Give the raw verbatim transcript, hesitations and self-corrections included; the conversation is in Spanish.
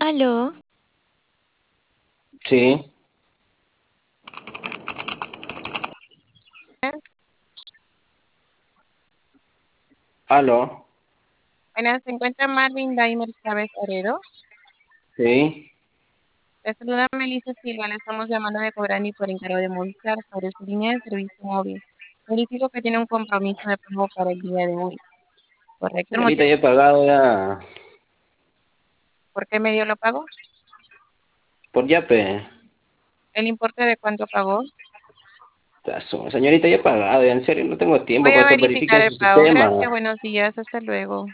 Aló, Sí, aló, Buenas, se encuentra Marvin Daimer Chávez Heredo. sí. Le saluda Melissa Silva, le estamos llamando de Cobrani por encargo de Movistar sobre su línea de servicio móvil. Verifico que tiene un compromiso de pago para el día de hoy. ¿Correcto? ¿El Señorita, motivo ya he pagado ya por qué medio lo pagó? por Yape. ¿El importe de cuánto pagó? Tazo, señorita, ya he pagado, ya en serio, no tengo tiempo Voy para a estar verificando verificar en el su pago. sistema. Gracias, buenos días, hasta luego.